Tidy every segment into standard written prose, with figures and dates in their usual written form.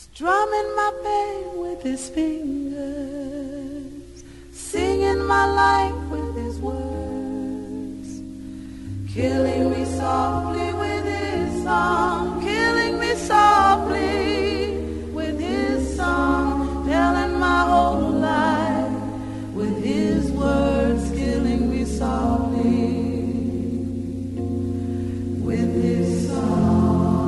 strumming my pain with his fingers, singing my life with his words, killing me softly with his song, killing me softly with his song, telling my whole life with his words, killing me softly with his song.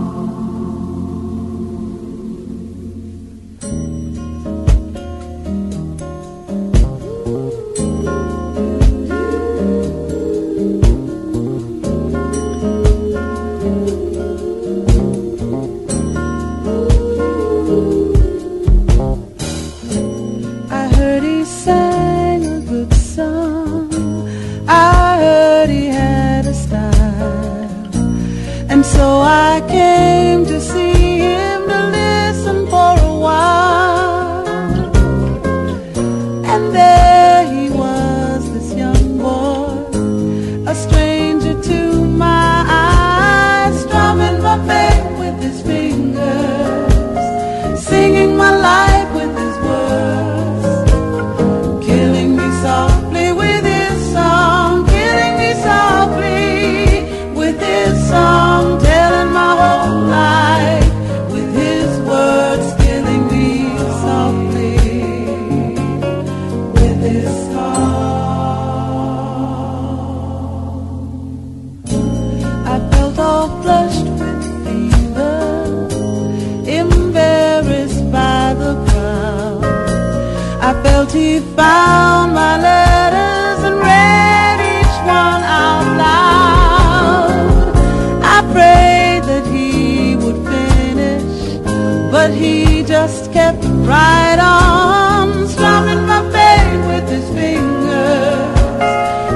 And so I came to see him, to listen for a while. And there he was, this young boy, a stranger to my eyes, strumming my pain with his fingers, singing my life with his words, killing me softly with his song, killing me softly with his song, telling my whole life with his words, killing me softly with his song. I felt all flushed with fever, embarrassed by the crowd. I felt he found my letters and read each one out loud. I prayed that he would finish, but he just kept right on, strumming my pain with his fingers,